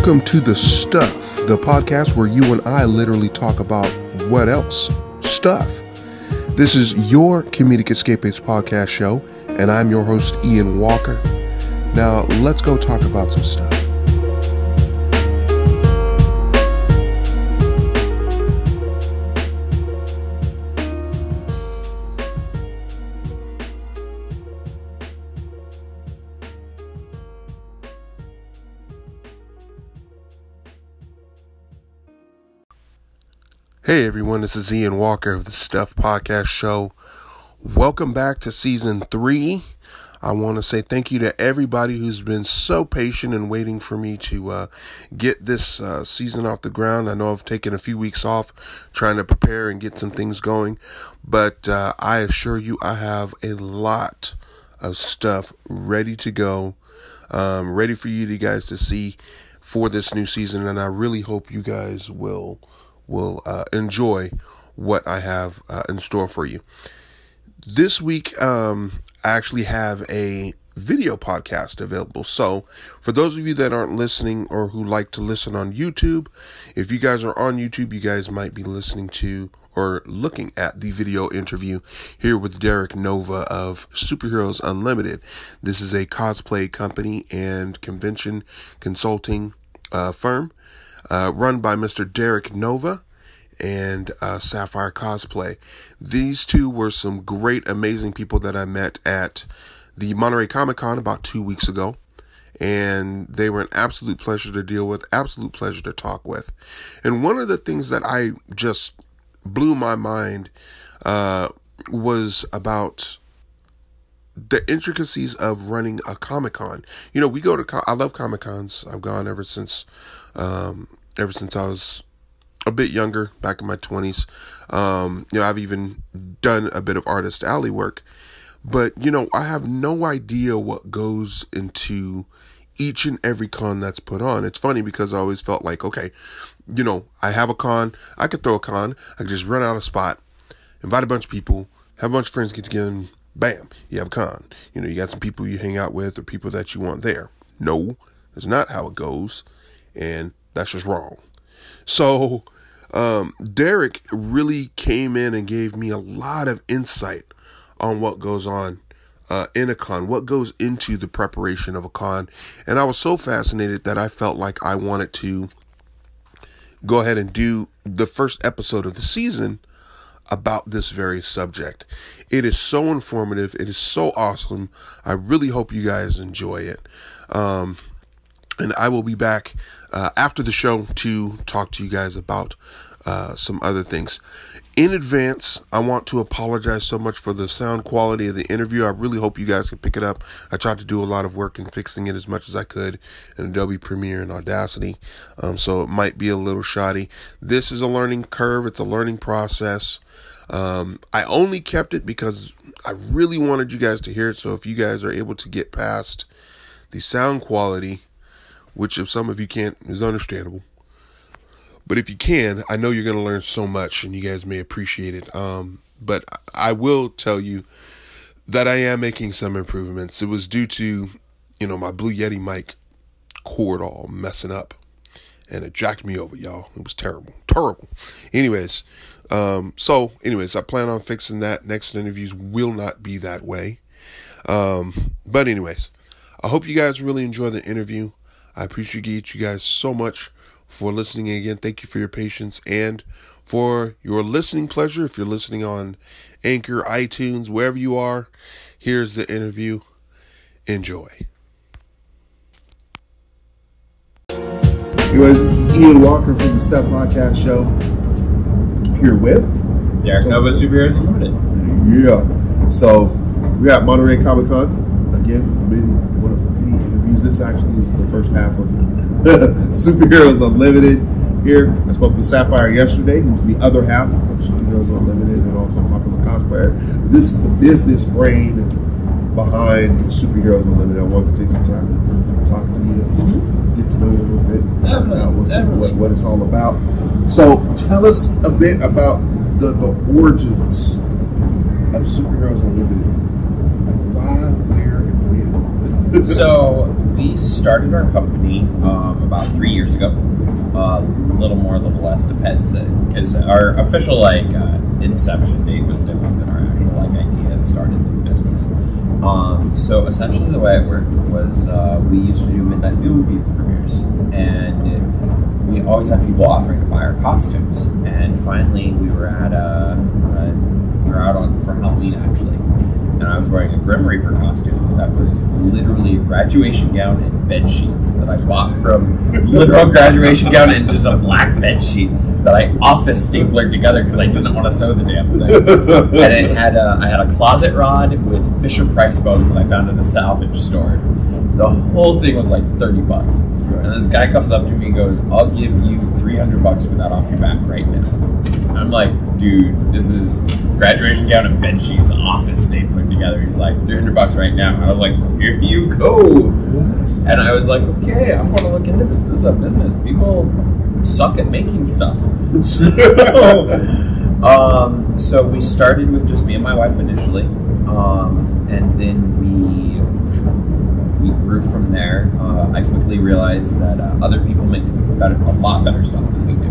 Welcome to The Stuff, the podcast where you and I literally talk about what else? Stuff. This is your Comedic Escapees podcast show, and I'm your host, Ian Walker. Now, let's go talk about some stuff. Hey everyone, this is Ian Walker of the Stuff Podcast Show. Welcome back to Season 3. I want to say thank you to everybody who's been so patient and waiting for me to get this season off the ground. I know I've taken a few weeks off trying to prepare and get some things going, but I assure you I have a lot of stuff ready to go, ready for you guys to see for this new season, and I really hope you guys will enjoy what I have in store for you. This week, I actually have a video podcast available. So for those of you that aren't listening or who like to listen on YouTube, if you guys are on YouTube, you guys might be listening to or looking at the video interview here with Derek Nova of Superheroes Unlimited. This is a cosplay company and convention consulting firm run by Mr. Derek Nova and Sapphire Cosplay. These two were some great, amazing people that I met at the Monterey Comic Con about 2 weeks ago. And they were an absolute pleasure to deal with, absolute pleasure to talk with. And one of the things that I just blew my mind was about the intricacies of running a Comic Con. You know, we go to, I love Comic Cons. I've gone ever since I was a bit younger, back in my 20s. I've even done a bit of Artist Alley work. But, I have no idea what goes into each and every con that's put on. It's funny because I always felt like, okay, I have a con. I could throw a con. I could just run out a spot, invite a bunch of people, have a bunch of friends get together, and bam, you have a con. You got some people you hang out with or people that you want there. No, that's not how it goes. And that's just wrong. So, Derek really came in and gave me a lot of insight on what goes on in a con, what goes into the preparation of a con. And I was so fascinated that I felt like I wanted to go ahead and do the first episode of the season about this very subject. It is so informative. It is so awesome. I really hope you guys enjoy it. And I will be back after the show to talk to you guys about some other things. In advance, I want to apologize so much for the sound quality of the interview. I really hope you guys can pick it up. I tried to do a lot of work in fixing it as much as I could in Adobe Premiere and Audacity, so it might be a little shoddy. This is a learning curve. It's a learning process. I only kept it because I really wanted you guys to hear it, so if you guys are able to get past the sound quality, which if some of you can't, is understandable. But if you can, I know you're going to learn so much and you guys may appreciate it. But I will tell you that I am making some improvements. It was due to, my Blue Yeti mic cord all messing up. And it jacked me over, y'all. It was terrible. Terrible. Anyways, I plan on fixing that. Next interviews will not be that way. But anyways, I hope you guys really enjoy the interview. I appreciate you guys so much for listening again. Thank you for your patience and for your listening pleasure. If you're listening on Anchor, iTunes, wherever you are, here's the interview. Enjoy. This is Ian Walker from the Stuff Podcast Show. Here with Derek Nova, Superheroes Unlimited. Yeah. So we're at Monterey Comic Con again. One of many interviews. This actually is the first half of Superheroes Unlimited. Here, I spoke with Sapphire yesterday, who's the other half of Superheroes Unlimited and also a popular cosplayer. This is the business brain behind Superheroes Unlimited. I wanted to take some time to talk to you, get to know you a little bit, about what it's all about. So tell us a bit about the origins of Superheroes Unlimited. Why, where, and when. So we started our company about 3 years ago. A little more, a little less, depends. Because our official inception date was different than our actual idea and started the business. So essentially, the way it worked was we used to do midnight movie premieres, and we always had people offering to buy our costumes. And finally, we were out for Halloween actually. And I was wearing a Grim Reaper costume that was literally a graduation gown and bed sheets that I bought from literal graduation gown and just a black bed sheet that I office staplered together because I didn't want to sew the damn thing. And it had I had a closet rod with Fisher Price bones that I found at a salvage store. The whole thing was like $30. Right. And this guy comes up to me and goes, "I'll give you $300 for that off your back right now." And I'm like, "Dude, this is graduation gown and bed sheets, office stapling together." He's like, $300 right now. And I was like, "Here you go." And I was like, "Okay, I want to look into this. This is a business. People suck at making stuff." So we started with just me and my wife initially, and then we grew from there. I quickly realized that other people make a lot better stuff than we do,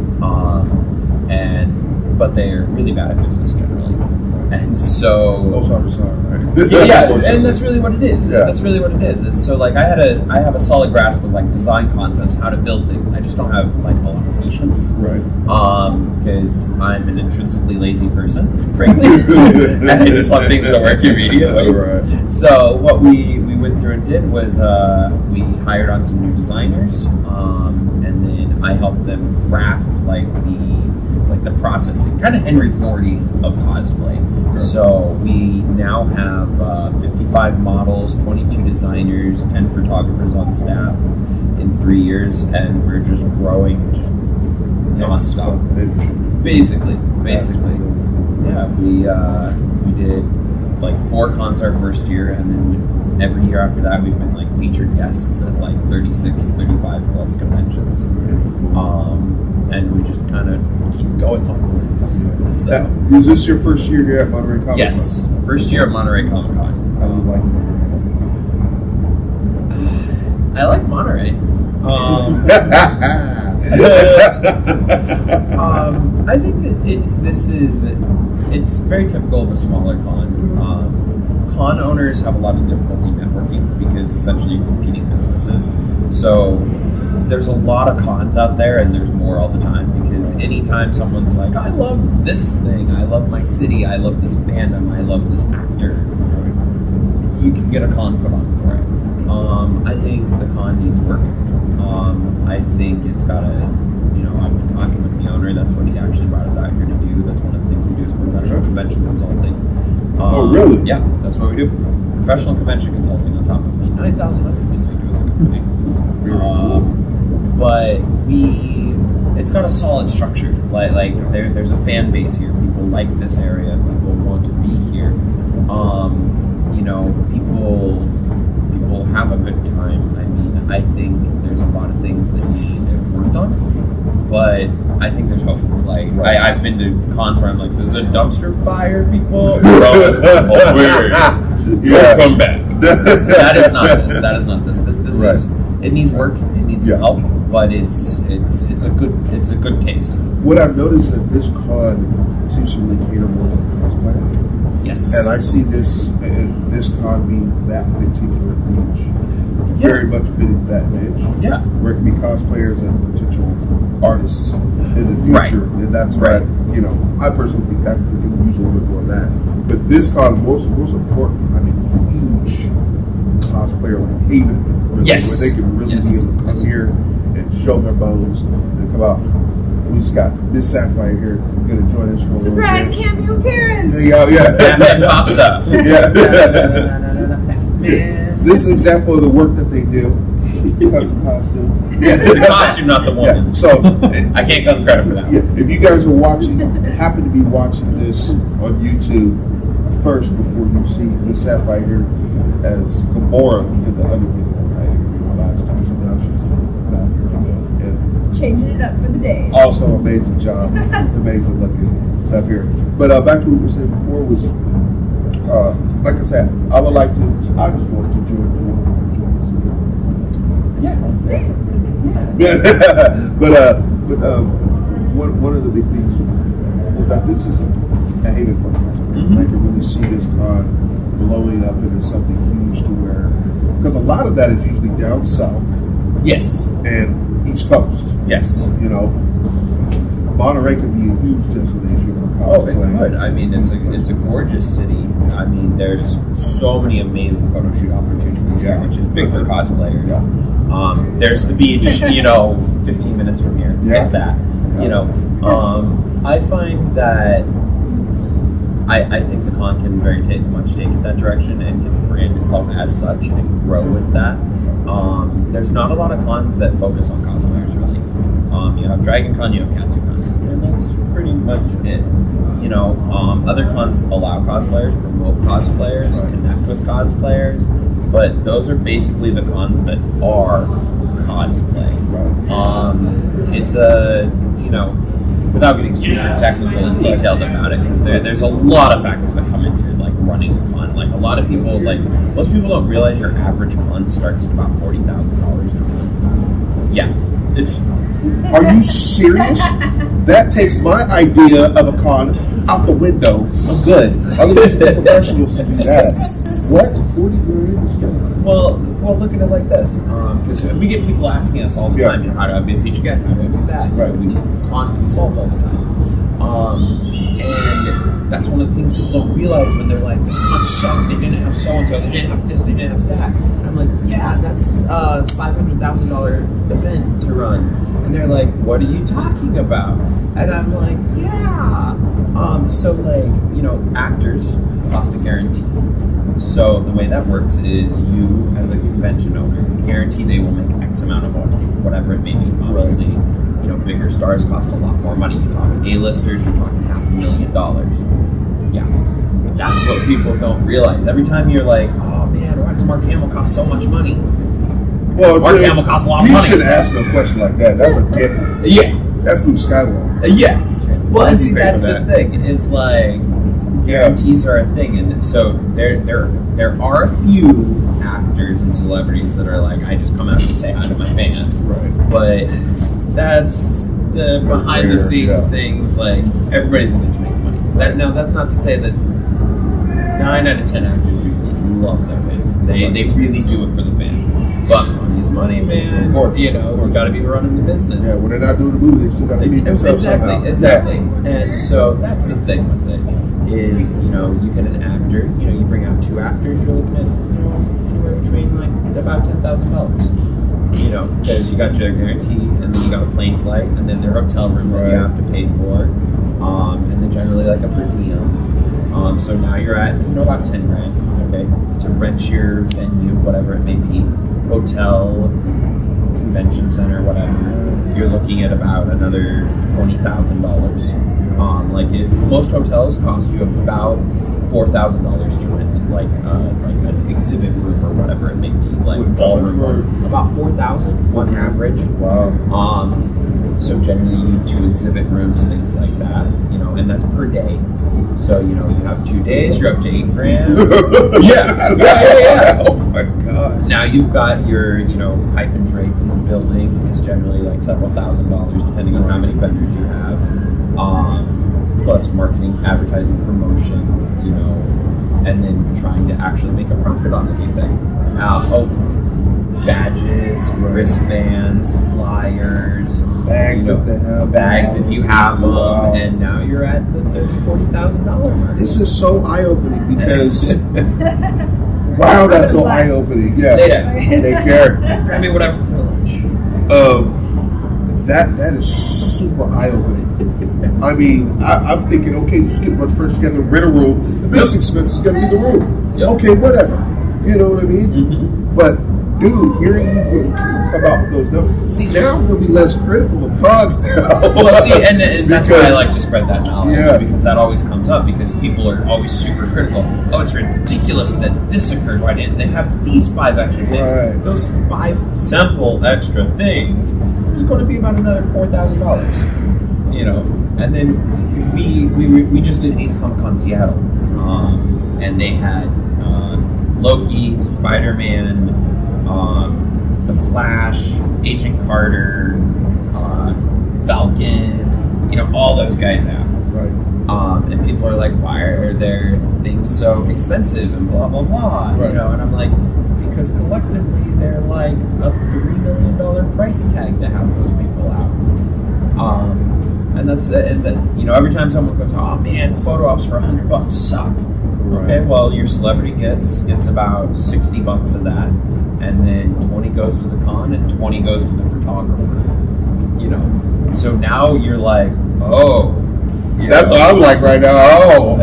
but they're really bad at business generally. And so most artists are, right? yeah, and that's really what it is. Yeah. That's really what it is. So like I have a solid grasp of like design concepts, how to build things. I just don't have like a lot of patience, right? Because I'm an intrinsically lazy person, frankly, and I just want things to work immediately. Right. So what we went through and did was we hired on some new designers, and then I helped them craft like the processing, kind of Henry Fordy of cosplay. Sure. So we now have 55 models, 22 designers, 10 photographers on staff in 3 years, and we're just growing just nonstop. Basically. Yeah, we did like 4 cons our first year, and then every year after that we've been like featured guests at like 36, 35 plus conventions. And we just kind of keep going upwards. So. Was this your first year here at Monterey Comic Con? Yes, first year at Monterey Comic Con. How do you like Monterey? I like Monterey. I think that it's very typical of a smaller con. Con owners have a lot of difficulty networking because essentially you're competing businesses. So there's a lot of cons out there, and there's more all the time, because anytime someone's like, "I love this thing, I love my city, I love this fandom, I love this actor," you can get a con put on for it. I think the con needs work. I think it's got to, I've been talking with the owner. That's what he actually brought us out here to do. That's one of the things we do is professional convention consulting. Oh, really? Yeah, that's what we do. Professional convention consulting on top of the 9,000 other things we do as a company. But it's got a solid structure. Like there's a fan base here. People like this area. People want to be here. People have a good time. I mean, I think there's a lot of things that need worked on, but I think there's hope. Like I've been to cons where I'm like, "There's a dumpster fire, people." Come back. That is not this. This is. It needs work. It needs help, but it's a good case. What I've noticed that this con seems to really cater more to the cosplayer. Yes. And I see this con being that particular niche. Very much fitting that niche. Yeah. Where it can be cosplayers and potential artists in the future. Right. And that's right. I personally think that we can use a little bit more of that. But this con, most important, I mean, huge cosplayer like Haven. Yes. Where they can really be able to come here and show their bones and come out. We just got Miss Sapphire here going to join us for a little bit. Surprise cameo appearance! There you go, yeah. Batman pops up. Yeah. This is an example of the work that they do. Custom costume. Yeah. The costume, not the woman. Yeah. So I can't give them credit for that. Yeah. If you guys are happen to be watching this on YouTube first before you see Miss Sapphire here as Gamora in the other video I interviewed last time, so now she's back here. And changing it up for the day. Also, amazing job, amazing looking stuff here. But back to what we were saying before was, like I said, I just want to join us. But one of the big things was that this is a hated for con. I can really see this con blowing up into something huge to where, because a lot of that is usually down south. Yes. And East Coast. Yes. You know, Monterey could be a huge destination for cosplay. Oh, it could. I mean, it's a gorgeous city. I mean, there's so many amazing photo shoot opportunities here, which is big for cosplayers. Yeah. There's the beach, 15 minutes from here. Yeah. If that. Yeah. I find that I think the con can very much take it that direction and can brand itself as such and grow with that. There's not a lot of cons that focus on cosplayers, really. You have Dragon Con, you have KatsuCon, and that's pretty much it. Other cons allow cosplayers, promote cosplayers, connect with cosplayers, but those are basically the cons that are cosplay. It's without getting super technical and detailed about it, because there's a lot of factors that come into like running a con. Like a lot of people, most people don't realize your average con starts at about $40,000. Yeah, Are you serious? That takes my idea of a con out the window. I'm good. Other people professionals to do that. What? 40 grand is going. Well, look at it like this, because we get people asking us all the time, how do I be a feature guest? How do I do that? Right. We con consult all the time, and that's one of the things people don't realize when they're like, this con sucked. They didn't have so and so. They didn't have this. They didn't have that. And I'm like, yeah, that's a $500,000 event to run. And they're like, what are you talking about? And I'm like, yeah. Actors cost a guarantee. So the way that works is you, as a convention owner, guarantee they will make X amount of money, whatever it may be. Obviously, bigger stars cost a lot more money. You're talking A-listers, you're talking $500,000. Yeah. That's what people don't realize. Every time you're like, oh man, why does Mark Hamill cost so much money? Well, Mark Hamill costs a lot of money. You should ask no question like that. That's a given. Yeah. That's Luke Skywalker. Yeah. Well, and see, that's the thing, is like, guarantees are a thing, and so there are a few actors and celebrities that are like, I just come out to say hi to my fans. Right. But that's the behind the scene things, like, everybody's in it to make money. Now, that's not to say that 9 out of 10 actors really love their fans. They really do it for the fans. But money's money, man. You got to be running the business. Yeah, when they're not doing the movie, they still got to feed themselves somehow. Exactly. And so that's the thing with it, is, you get an actor, you bring out 2 actors, you're looking at, anywhere between, about $10,000. Because you got your guarantee, and then you got a plane flight, and then their hotel room that you have to pay for, and then generally, a per diem. So now you're at, about 10 grand, okay, to rent your venue, whatever it may be, hotel, convention center, whatever. You're looking at about another $20,000. Most hotels cost you about $4,000 to rent, like an exhibit room or whatever it may be, ballroom. About $4,000 on average. Wow. So generally you need 2 exhibit rooms, things like that, and that's per day. So, you have 2 days, you're up to $8 grand. Yeah. Oh my God. Now you've got your, pipe and drape in the building is generally several $1,000s, depending on how many vendors you have. Plus marketing, advertising, promotion, and then trying to actually make a profit on anything. Badges, wristbands, flyers, bags if they have bags if you have them, and now you're at the $30,000-$40,000 mark. This is so eye-opening because wow, that's so eye-opening. Yeah, take care. Grab me whatever for lunch. That is super eye-opening. I mean, I'm thinking, okay, just get a bunch of friends together, rent a room. The biggest expense is going to be the room. Okay, whatever. You know what I mean? Mm-hmm. But dude, hearing you come out with those numbers. See, now I'm going to be less critical of cons now. Well, see, and that's why I like to spread that knowledge. Yeah. Because that always comes up, because people are always super critical. Oh, it's ridiculous that this occurred. Why didn't they have these 5 extra things? Right. Those 5 simple extra things, there's going to be about another $4,000. And then we just did Ace Comic Con Seattle. And they had Loki, Spider-Man, The Flash, Agent Carter, Falcon, all those guys out. Right. And people are like, why are their things so expensive and blah, blah, blah. Right. And I'm like, because collectively they're like a $3 million price tag to have those people out. And that's it. And that, every time someone goes, oh man, photo ops for $100 suck. Right. Okay, well, your celebrity gets about $60 of that, and then 20 goes to the con and 20 goes to the photographer. So now you're like, oh, that's what I'm like right now. Oh,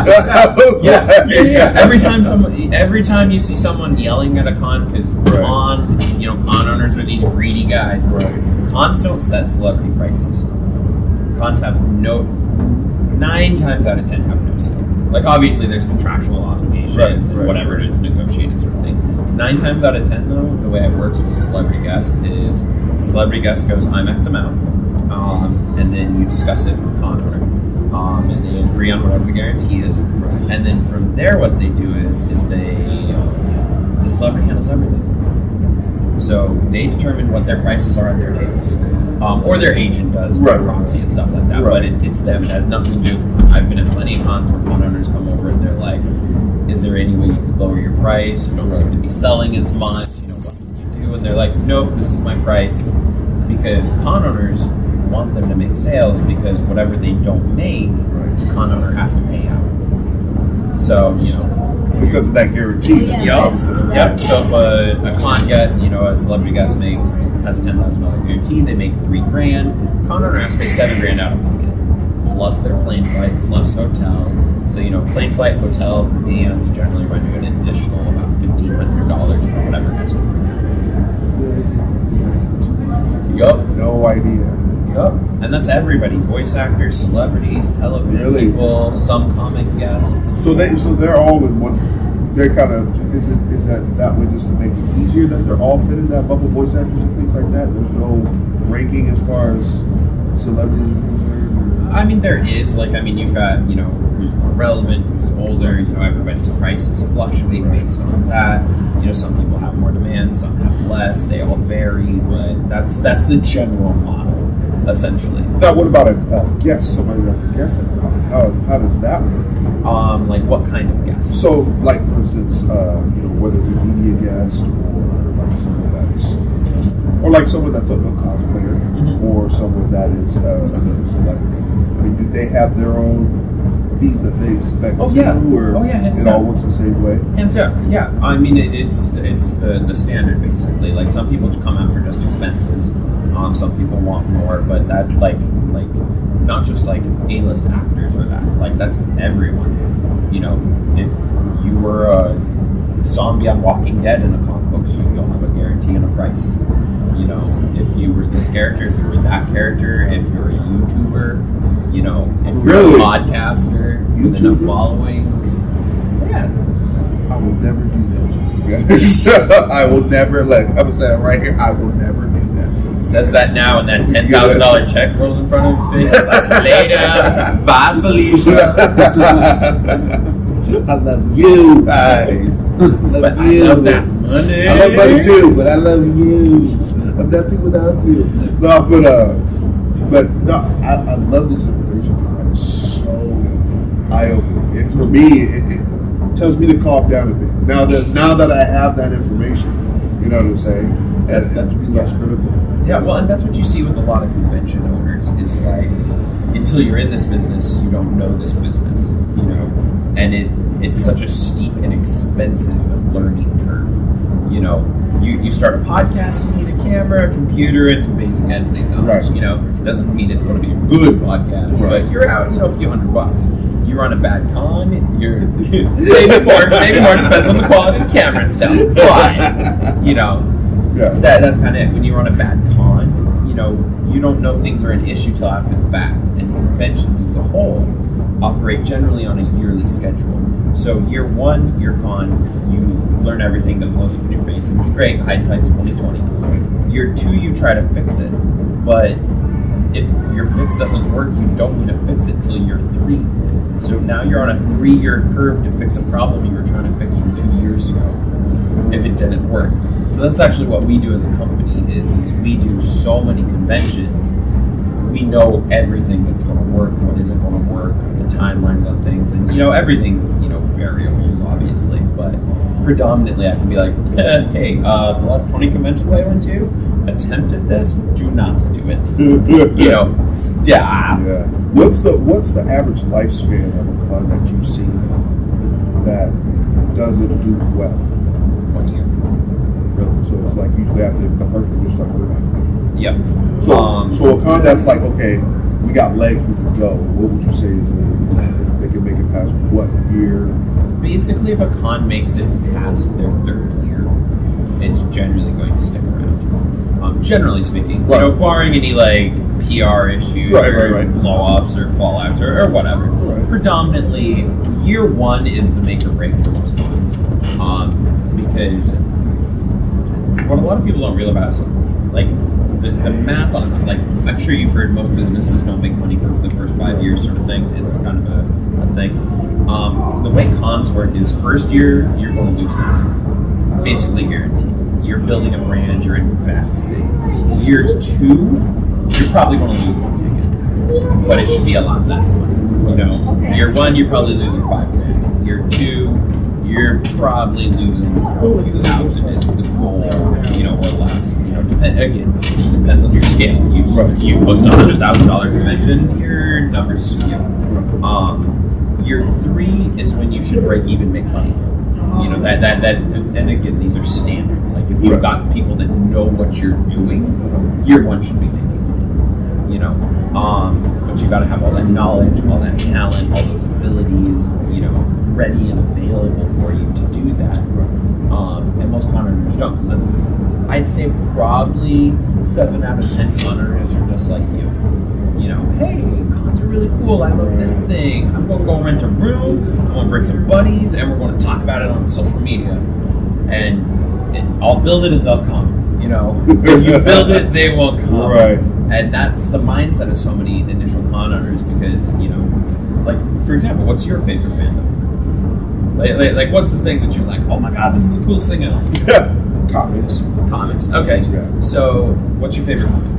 yeah. Every time you see someone yelling at a con, because con owners are these greedy guys. Right. Cons don't set celebrity prices. Cons have 9 times out of 10 have no say. Like, obviously, there's contractual obligations and whatever it is, negotiated sort of thing. 9 times out of 10, though, the way it works with a celebrity guest is the celebrity guest goes, I'm X amount, and then you discuss it with the con owner, and they agree on whatever the guarantee is. Right. And then from there, what they do is the celebrity handles everything. So they determine what their prices are at their tables. Or their agent does, proxy and stuff like that. Right. But it's them. It has nothing to do. I've been at plenty of cons where con owners come over and they're like, is there any way you could lower your price? You don't seem to be selling as much. What can you do? And they're like, nope, this is my price. Because con owners want them to make sales, because whatever they don't make, the con owner has to pay out. So, because of that guarantee. Yep. So if a con a celebrity guest has a $10,000 guarantee, they make $3,000. Con owner has to pay $7,000 out of pocket, plus their plane flight, plus hotel. So plane flight, hotel, per diems generally run you an additional about $1,500 for whatever guest. Yup. No idea. Yup. And that's everybody: voice actors, celebrities, television people, some comic guests. So they're all in one. They're kind of is that way just to make it easier that they're all fit in that bubble, voice actors and things like that. There's no ranking as far as celebrities are concerned. I mean, there is you've got who's more relevant, who's older. Everybody's prices fluctuate based on that. Some people have more demand, some have less. They all vary, but that's the general model, essentially. Now, what about a guest? Somebody that's a guest at the con? How does that work? Like what kind of guest? So, like for instance, whether it's a media guest or like someone that's a cosplayer, or someone that is another celebrity. I mean, do they have their own fees that they expect or it all works the same way? Hands down, yeah. I mean, it's the standard basically. Like, some people come out for just expenses. Some people want more, but that like not just like A-list actors or that. Like, that's everyone. If you were a zombie on Walking Dead in a comic book, you'll have a guarantee and a price. If you were this character, if you were that character, if you're a YouTuber, if you're a podcaster with enough following, I will never do that to you guys. I will never I'm saying right here, I will never do that to you. Says that now, and that $10,000 check rolls in front of his face. It's like, later, bye, Felicia. I love you guys. I love that money. I love money too, but I love you. I'm nothing without you. No, but no, I love this information because it's so eye-opening. For me, it tells me to calm down a bit. Now that I have that information, you know what I'm saying, and to be less critical. Yeah, well, and that's what you see with a lot of convention owners. Is like, until you're in this business, you don't know this business, and it's such a steep and expensive learning curve. You start a podcast, you need a camera, a computer, and some basic editing knowledge. Right. Doesn't mean it's going to be a good podcast, but you're out, a few $100. You run a bad con, you're maybe more depends on the quality of the camera and stuff. But that's kind of it. When you run a bad con, you don't know things are an issue till after the fact. And conventions as a whole operate generally on a yearly schedule. So year one, year con, you learn everything that blows up in your face, and it's great. Hindsight's 20/20. Year two, you try to fix it, but if your fix doesn't work, you don't get to fix it till year 3. So now you're on a 3-year curve to fix a problem you were trying to fix from 2 years ago, if it didn't work. So that's actually what we do as a company, is since we do so many conventions, we know everything that's going to work, what isn't going to work, the timelines on things, and everything's variables obviously, but predominantly I can be like, hey, the last 20 conventions I went to attempted this, do not do it. Stop. Yeah. What's the average lifespan of a con that you've seen that doesn't do well? 1 year. Really? So it's like usually after the person just like we're not. Yep. So a con that's like, okay, we got legs, we can go. What would you say is they can make it past what year? Basically, if a con makes it past their 3rd year, it's generally going to stick around. Generally speaking, barring any PR issues or blow-ups or fallouts or whatever. Right. Predominantly, year 1 is the make or break for most cons, because what a lot of people don't realize, the math on it, I'm sure you've heard most businesses don't make money for the first 5 years, sort of thing. It's kind of a thing. The way cons work is first year you're going to lose money, basically guaranteed. You're building a brand, you're investing. Year 2, you're probably going to lose money again, but it should be a lot less money. Year 1, you're probably losing $5,000. Year 2, you're probably losing a few thousand is the goal, or less. Again, depends on your scale. You post a $100,000 convention, your numbers skew. Year 3 is when you should break even, make money. That, and again, these are standards. Like if you've got people that know what you're doing, year 1 should be making money. But you got to have all that knowledge, all that talent, all those abilities, ready and available for you to do that. And most con owners don't, because I'd say probably 7 out of 10 con owners are just like you. Hey, cons are really cool. I love this thing. I'm going to go rent a room. I'm going to bring some buddies, and we're going to talk about it on social media. And I'll build it, and they'll come. If you build it, they will come. Right. And that's the mindset of so many initial con owners, because for example, what's your favorite fandom? Like what's the thing that you're like, oh my god, this is the coolest thing ever? Comics. Okay. Yeah. So, what's your favorite comic?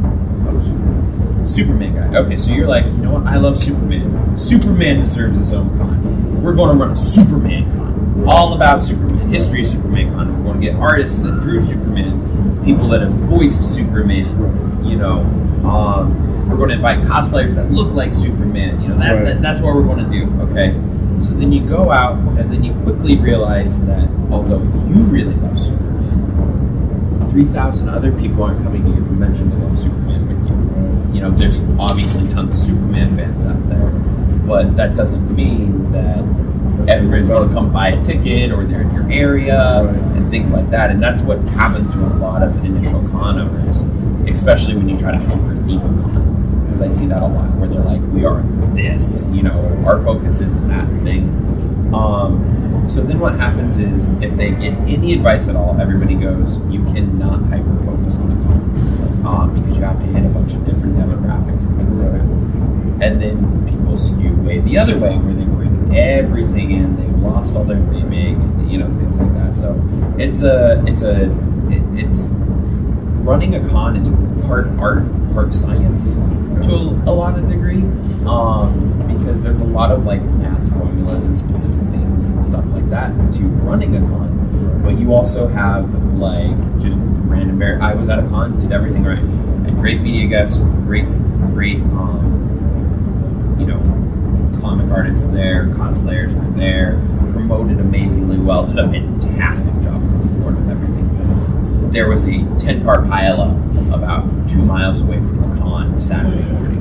Superman guy. Okay, so you're like, you know what? I love Superman. Superman deserves his own con. We're going to run a Superman con. All about Superman. History of Superman con. We're going to get artists that drew Superman, people that have voiced Superman. We're going to invite cosplayers that look like Superman. That's what we're going to do. Okay. So then you go out, and then you quickly realize that although you really love Superman, 3,000 other people aren't coming to your convention to love Superman with you. There's obviously tons of Superman fans out there, but that doesn't mean that everybody's going to come buy a ticket or they're in your area and things like that. And that's what happens to a lot of initial con owners, especially when you try to hyper theme a con. Because I see that a lot, where they're like, we are this, our focus is that thing. So then what happens is, if they get any advice at all, everybody goes, you cannot hyper-focus on a con, because you have to hit a bunch of different demographics and things like that. And then people skew way the other way, where they bring everything in, they've lost all their theming, and things like that. So it's running a con is part art, part science, to a lot of degree, because there's a lot of math formulas and specific things and stuff like that to running a con. But you also have just random. I was at a con, did everything right, and great media guests, great, comic artists there, cosplayers were there, promoted amazingly well, did a fantastic job across the board with everything. There was a 10-car pileup about 2 miles away from the con Saturday morning.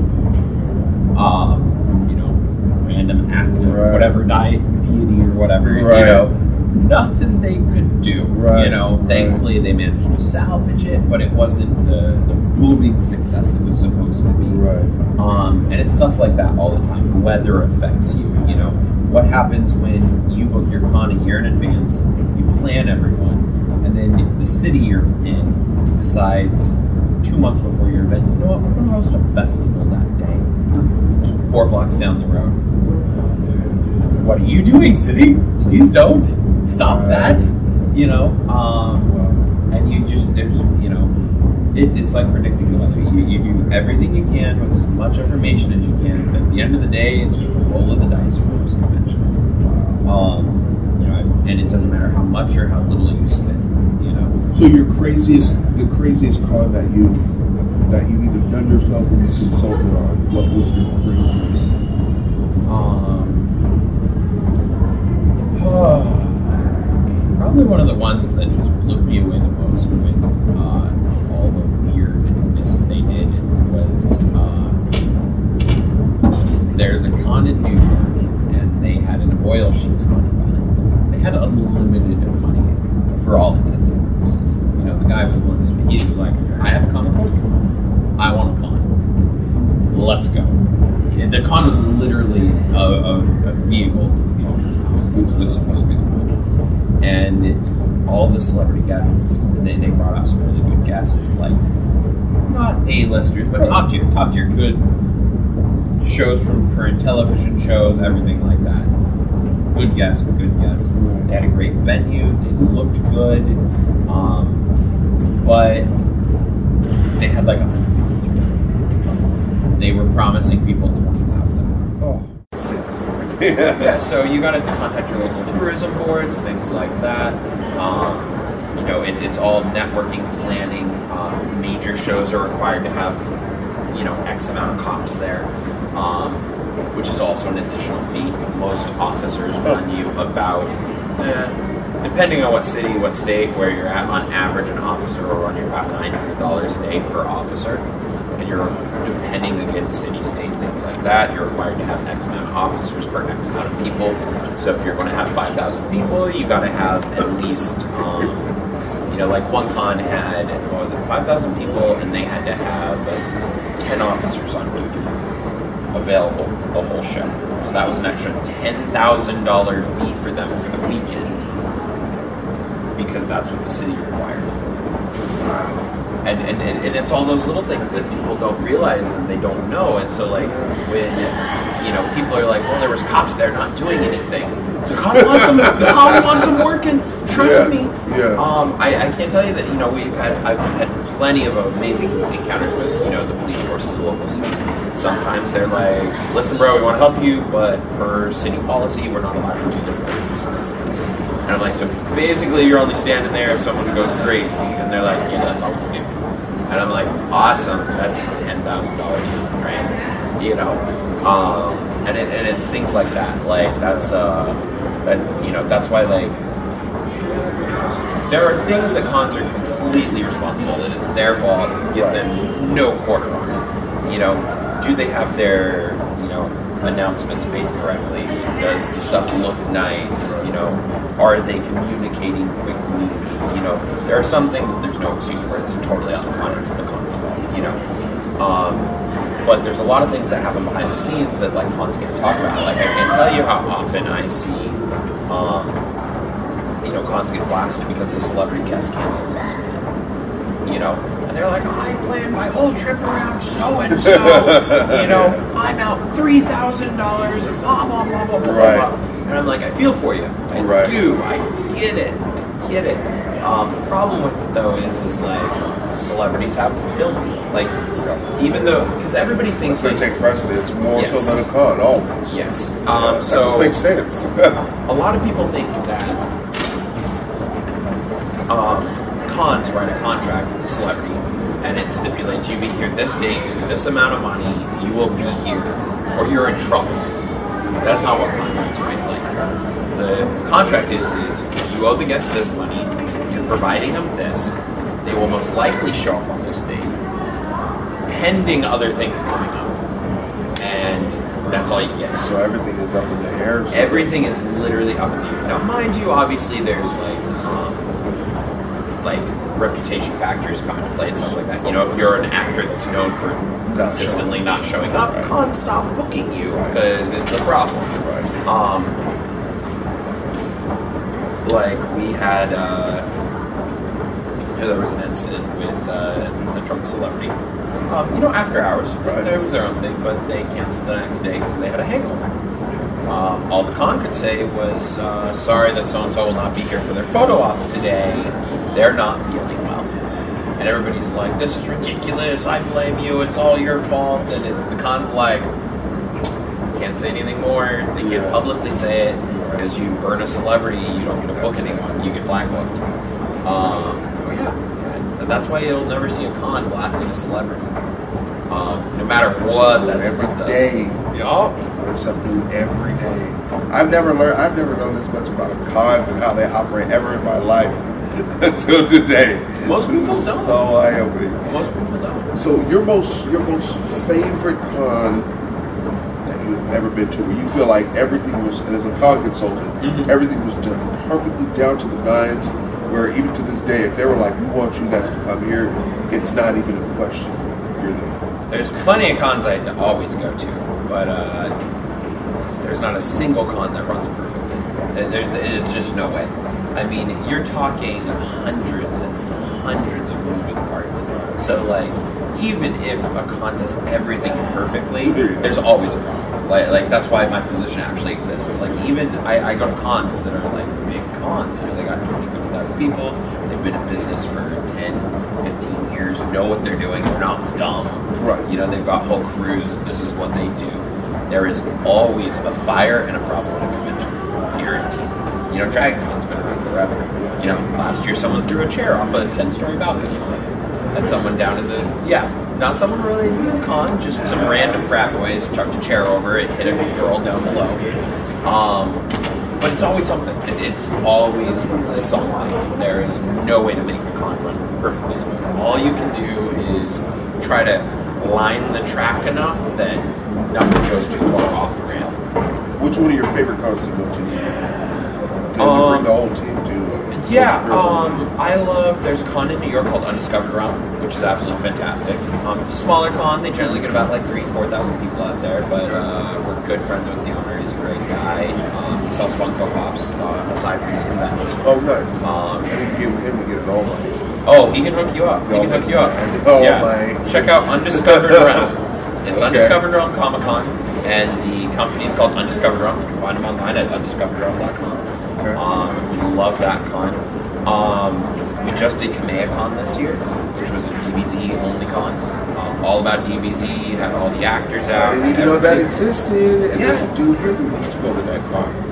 Random act of whatever deity or whatever, nothing they could do. Thankfully they managed to salvage it, but it wasn't the booming success it was supposed to be. And it's stuff like that all the time. Weather affects you. What happens when you book your con a year in advance, you plan everyone, and then the city you're in decides 2 months before your event, you know what, we're going to host a festival that day, 4 blocks down the road. What are you doing, city? Please don't stop that. You know, and you just it's like predicting the weather. You do everything you can with as much information as you can. But at the end of the day, it's just a roll of the dice for most conventions. And it doesn't matter how much or how little you spend. You know. So the craziest con that you've either done yourself or you consulted on, what was your craziest? Probably one of the ones that just blew me away the most with all the weirdness they did was there's a con in New York, and they had an oil sheets money behind them. They had unlimited money for all intents and purposes. You know, the guy was willing to speak. He was like, I have a comic book. I want a con. Let's go. And the con was literally a vehicle to be on this comic book. It was supposed to be the book. And all the celebrity guests, they brought out some really good guests, like not A-listers, but top tier, good shows from current television shows, everything like that. Good guests. They had a great venue. They looked good, but they had like 100 people. They were promising people 20,000. Oh. Yeah, so you got to contact your local tourism boards, things like that. You know, it's all networking, planning. Major shows are required to have, you know, X amount of cops there, which is also an additional fee. Most officers run you about, depending on what city, what state, where you're at, on average, an officer will run you about $900 a day per officer. And you're, depending against city, state, things like that, you're required to have X amount of officers per X amount of people. So if you're going to have 5,000 people, you got to have at least, you know, like one con had, 5,000 people, and they had to have 10 officers on duty available the whole show. So that was an extra $10,000 fee for them for the weekend, because that's what the city required. And it's all those little things that people don't realize and they don't know. And so, like, when, you know, people are like, well, there was cops there not doing anything. The cop wants them working. Trust me. Yeah. I can't tell you that, you know, I've had plenty of amazing encounters with, you know, the police forces of the local city. Sometimes they're like, listen, bro, we want to help you, but per city policy, we're not allowed to do this. And I'm like, so basically you're only standing there if someone goes crazy. And they're like, yeah, that's all we can do. And I'm like, awesome, that's $10,000 a train, you know. And it's things like that. Like, that's, you know, that's why, like, there are things that cons are completely responsible. It is their fault. Give them no quarter on it. You know, do they have their, you know, announcements made correctly? Does the stuff look nice? You know, are they communicating quickly? You know, there are some things that there's no excuse for. It's totally on the con. It's the con's fault. You know, but there's a lot of things that happen behind the scenes that like cons can't talk about. Like I can't tell you how often I see, you know, cons get blasted because a celebrity guest cancels last minute. You know, and they're like, I planned my whole trip around so and so. You know, I'm out $3,000 and blah blah blah blah blah right. blah. And I'm like, I feel for you. I do. I get it. The problem with it though is like celebrities have filming. Like, even though, because everybody thinks they take precedence more so than a con, always. Yes. That so just makes sense. a lot of people think that cons write a contract with the celebrity, and it stipulates you be here this date, this amount of money, you will be here, or you're in trouble. That's not what contracts write. Like, the contract is you owe the guest this money, you're providing them this, they will most likely show up on this date, pending other things coming up, and that's all you get. So everything is up in the air. So everything is literally up in the air. Now, mind you, obviously there's like reputation factors come into play and stuff like that. You know, if you're an actor that's known for consistently not showing up, cons stop booking you because it's a problem. Right. Like we had there was an incident with a drunk celebrity. After hours, Right. it was their own thing, but they canceled the next day because they had a hangover. All the con could say was, sorry that so-and-so will not be here for their photo ops today. They're not feeling well. And everybody's like, this is ridiculous, I blame you, it's all your fault. And the con's like, can't say anything more. They can't publicly say it because you burn a celebrity, you don't get to book anyone, you get blackbooked. That's why you'll never see a con blasting a celebrity. No matter what, that's every what day. Yup. Learn something new every day. I've never known this much about cons and how they operate ever in my life until today. Most people This is don't. So eye-opening. Most people don't. So your most favorite con that you've ever been to, where you feel like everything was, as a con consultant, everything was done perfectly down to the nines, where even to this day, if they were like, we want you guys to come here, it's not even a question. You're there. There's plenty of cons I always go to, but there's not a single con that runs perfectly. There's just no way. I mean, you're talking hundreds and hundreds of moving parts. So, like, even if a con does everything perfectly, there's always a problem. Like that's why my position actually exists. It's like, even I go to cons that are like big cons. They got 50,000 people. They've been in business for 10, 15 years. Know what they're doing. They're not dumb. Right. They've got whole crews and this is what they do. There is always a fire and a problem at a convention. Guaranteed. Dragon Con's been around forever. Last year someone threw a chair off a 10-story balcony at someone down in the, not someone related to the con, just some random frat boys chucked a chair over it, hit a girl down below. But it's always something. It's always something. There is no way to make a con run perfectly smooth. All you can do is try to line the track enough that nothing goes too far off the rail. Which one of your favorite cons to go to? Did you bring the whole team to? There's a con in New York called Undiscovered Realm, which is absolutely fantastic. It's a smaller con. They generally get about like 3,000-4,000 people out there, but we're good friends with the owner. He's a great guy. He sells Funko Pops aside from his convention. Oh, nice. I need to get with him to get it all right. Oh, he can hook you up. My. Check out Undiscovered Realm. It's Undiscovered Realm Comic Con, and the company is called Undiscovered Realm. You can find them online at undiscoveredrealm.com. We love that con. We just did KamehaCon this year, which was a DBZ only con. All about DBZ, had all the actors out. I didn't even know that existed. And there's a dude here who used to go to that con.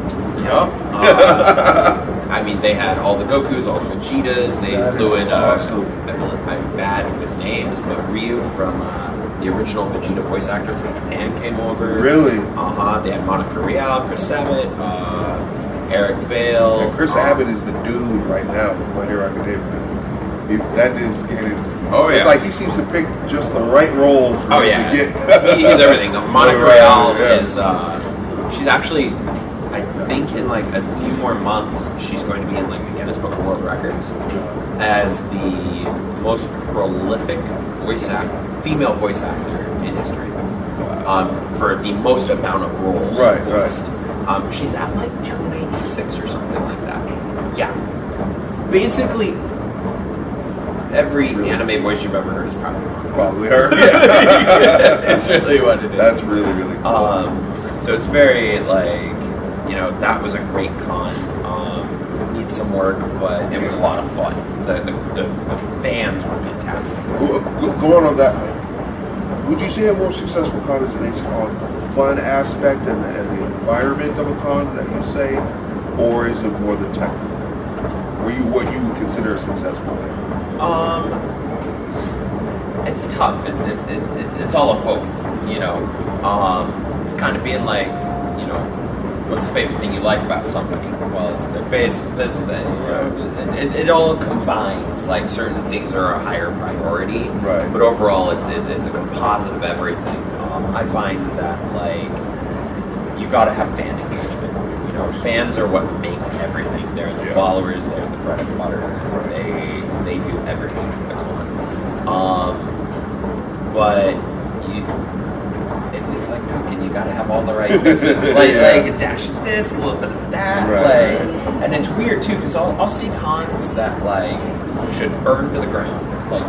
They had all the Gokus, all the Vegetas. They flew in. Awesome. I'm bad with names, but Ryu from the original Vegeta voice actor from Japan came over. Really? They had Monica Rial, Chris Sabat, Eric Vale. And Chris Abbott is the dude right now with My Hero Academia. That dude's getting. It's like he seems to pick just the right roles. He's everything. Monica Rial is. She's actually, I think, in like a few more months, she's going to be in like the Guinness Book of World Records as the most prolific female voice actor in history. For the most amount of roles voiced. She's at like 296 or something like that. Yeah. Basically, every anime voice you've ever heard is probably her. It's really what it is. That's really, really cool. So it's very like, that was a great con. Needs some work, but it was a lot of fun. The fans were fantastic. Going on that, would you say a more successful con is based on the fun aspect and the environment of a con that you say, or is it more the technical? What you would consider a successful con? It's tough. It's all of both. It's kind of being like, what's the favorite thing you like about somebody? Well, it's their face, this, that. It all combines. Like, certain things are a higher priority, but overall, it's a composite of everything. I find that, like, you got to have fan engagement. Fans are what make everything. They're the followers. They're the bread and butter. They do everything for the con. But it's like and you gotta have all the right pieces, like a dash of this, a little bit of that, and it's weird too because I'll see cons that like should burn to the ground, like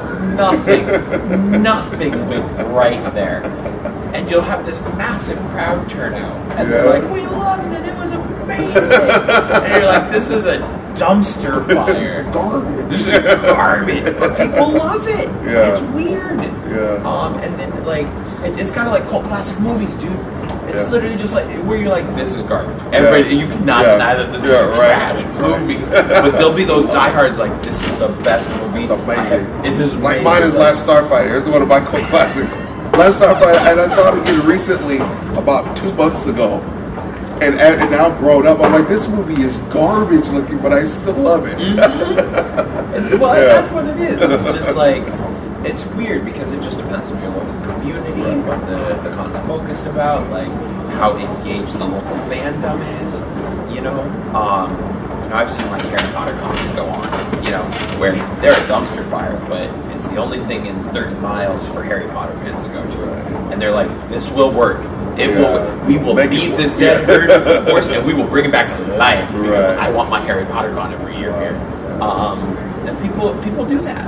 nothing went right there, and you'll have this massive crowd turnout, and they're like, we loved it, it was amazing, and you're like, this is a dumpster fire. It's garbage. This is garbage, but people love it. Yeah. It's weird. Yeah. And then like it's kind of like cult classic movies, dude. It's literally just like where you're like, this is garbage. Everybody, you cannot deny that this is a trash movie. But there'll be those diehards like, this is the best movie. It's amazing. It is like mine is Last Starfighter. It's one of my cult classics. Last Starfighter, and I saw it again recently, about 2 months ago. And now grown up, I'm like, this movie is garbage looking, but I still love it. Well, that's what it is. It's just like, it's weird because it just depends on your local community, what the con's focused about, like how engaged the local fandom is. You know, I've seen like Harry Potter cons go on, you know, where they're a dumpster fire, but it's the only thing in 30 miles for Harry Potter fans to go to, and they're like, this will work. It will. We will beat this dead herd horse, and we will bring it back to life because I want my Harry Potter con every year here. And people do that.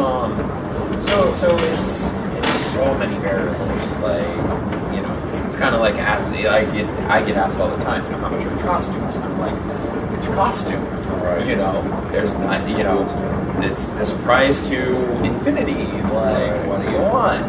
So it's so many variables. Like, you know, it's kind of like I get asked all the time, you know, how much are your costumes? And I'm like, which costume? You know, there's not. You know, it's this price to infinity. Like, what do you want?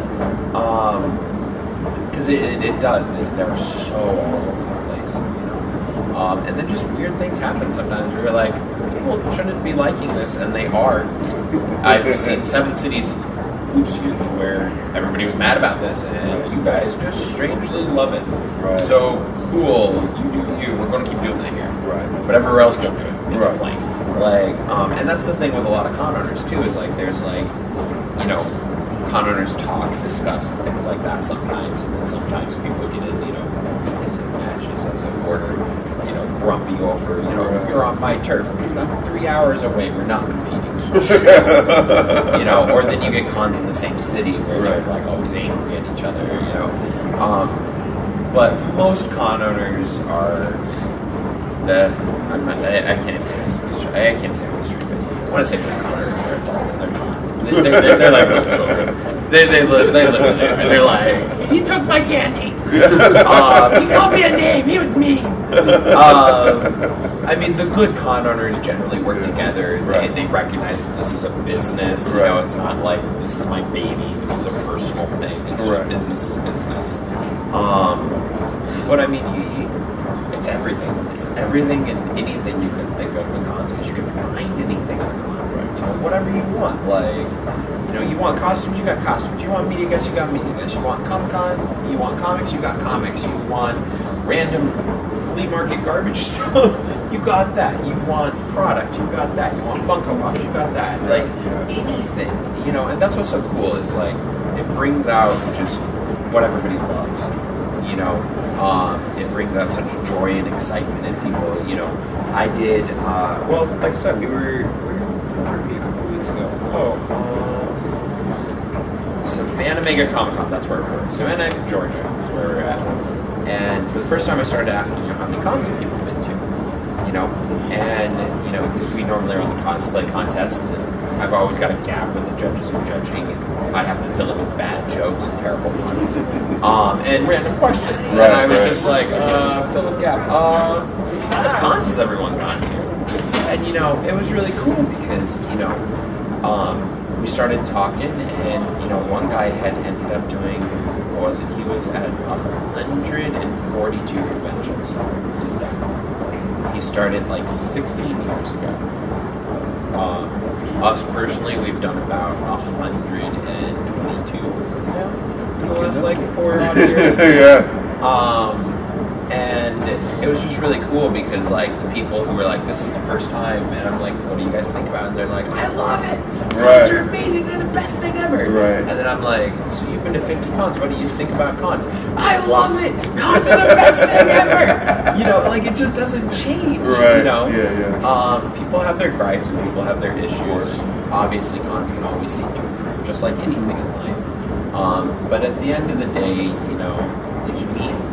Because it does. They're so all over the place, you know. And then just weird things happen sometimes where you're like, people shouldn't be liking this, and they are. I've seen 7 cities, where everybody was mad about this, and you guys just strangely love it. So cool, you do you. We're going to keep doing that here. But everywhere else, don't do it. It's a plank. Like, and that's the thing with a lot of con owners too. Is like, there's like, you know, con owners talk, discuss, and things like that sometimes, and then sometimes people get in, you know, matches as a order, you know, grumpy over, you know, you're on my turf, dude, I'm 3 hours away, we're not competing. You know, or then you get cons in the same city where they're like always angry at each other, you know. But most con owners are, I can't even say this. I can't say it with a straight face. I want to say that con owners are adults and they're not. They're like little children. They live there. They're like, he took my candy. He called me a name. He was mean. I mean, the good con owners generally work together. They recognize that this is a business. You know, it's not like this is my baby. This is a personal thing. It's just business is business. But I mean, it's everything. It's everything and anything you can think of with cons, because you can find anything on a con. You know, whatever you want. Like, you know, you want costumes, you got costumes. You want media guests, you got media guests. You want Comic-Con, you want comics, you got comics. You want random flea market garbage stuff, you got that. You want product, you got that. You want Funko Pops, you got that. Like, anything, you know, and that's what's so cool is, like, it brings out just what everybody loves, you know. It brings out such joy and excitement in people, you know. I did, well, like I said, we were a couple weeks ago. Savannah Mega Comic Con, that's where we were. Savannah, Georgia is where we were at. And for the first time I started asking, you know, how many cons have people been to? You know, and, you know, because we normally are on the cosplay contests, and I've always got a gap when the judges are judging, and I have to fill it with bad jokes and terrible puns, and random questions. And I was just like, fill the gap. How many cons has everyone gone to? And, you know, it was really cool because, you know, we started talking, and, you know, one guy had ended up doing, what was it? He was at 142 conventions. He's done. He started like 16 years ago. Us personally, we've done about 122 in the last like 4 odd years. And it was just really cool because, like, the people who were like, this is the first time, and I'm like, what do you guys think about it? And they're like, I love it! Cons are amazing, they're the best thing ever! And then I'm like, so you've been to 50 cons, what do you think about cons? I love it! Cons are the best thing ever! You know, like, it just doesn't change, you know? People have their gripes and people have their issues, and obviously cons can always seek to improve, just like anything in life. But at the end of the day, you know, did you meet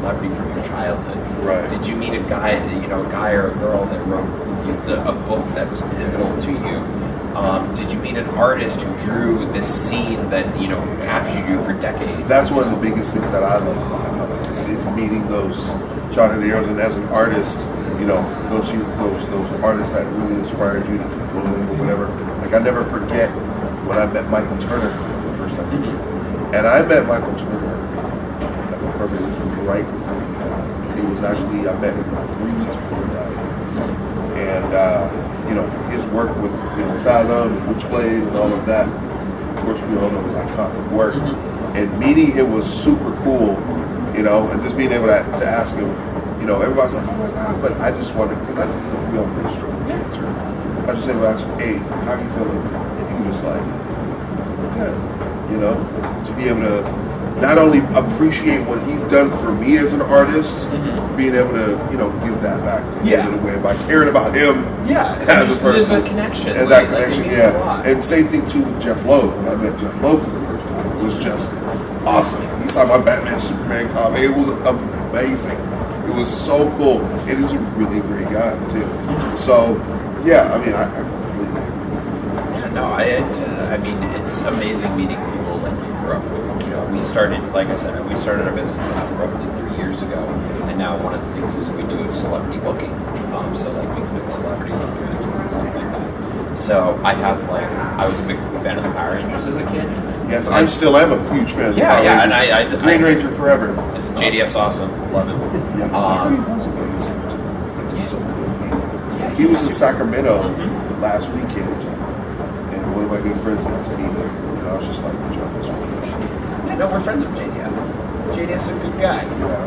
celebrity from your childhood. Right. Did you meet a guy, a guy or a girl that wrote a book that was pivotal to you? Did you meet an artist who drew this scene that captured you for decades? That's one of the biggest things that I love about comics is meeting those genre heroes, and as an artist, those artists that really inspired you to keep going or whatever. Like I never forget when I met Michael Turner for the first time, and I met Michael Turner at the perfect right before he died. It was actually I met him 3 weeks before he died, and his work with Fathom and Witchblade and all of that. Of course, we all know his iconic work, and meeting him was super cool. And just being able to ask him. Everybody's like, oh my God, but I just wanted, because we all really struggle with cancer. I just able to ask him, hey, how are you feeling? And he was like, good. To be able to not only appreciate what he's done for me as an artist, being able to, give that back to him in a way by caring about him as a person. There's a connection. And that connection, And same thing too with Jeff Loeb. When I met Jeff Loeb for the first time, it was just awesome. He saw my Batman Superman comic. It was amazing. It was so cool. And he's a really great guy too. So, I completely agree. No, I mean, it's amazing meeting people like you grew up with. We started, like I said, we started our business roughly 3 years ago, and now one of the things is we do celebrity booking. So like we can book celebrities on conventions and stuff like that. So I was a big fan of the Power Rangers as a kid. Yes, I still am a huge fan. Yeah, and I Green Ranger forever. JDF's awesome, love him. Yeah, he was so cool. He was in Sacramento last weekend, and one of my good friends got to meet him, and I was just like, Joe, this weekend. Yeah, no, we're friends with JDF. JDF's a good guy.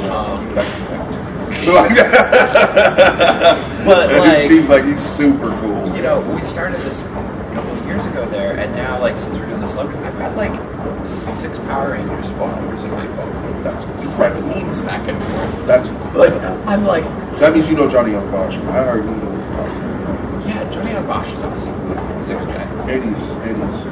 But it seems like he's super cool. We started this a couple of years ago there, and now since we're doing the celebrity, I've got 6 Power Rangers phone numbers in my phone. That's just like incredible. memes back and forth. That's incredible. I'm like, so that means you know Johnny Young Bosch. I already knew Bosch. Yeah, Johnny Young Bosch is awesome. He's a good guy. And he's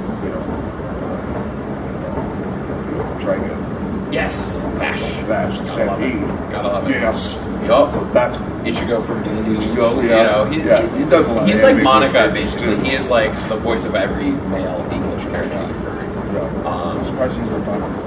from Trigun. Yes, Vash, Stampede. Gotta love it. Yes. Yup. So that's Ichigo from Deluge. Ichigo, he does a lot. He's of like anime Monica, basically. too. He is like the voice of every male English character you've heard. Yeah. I'm surprised he's a Monica.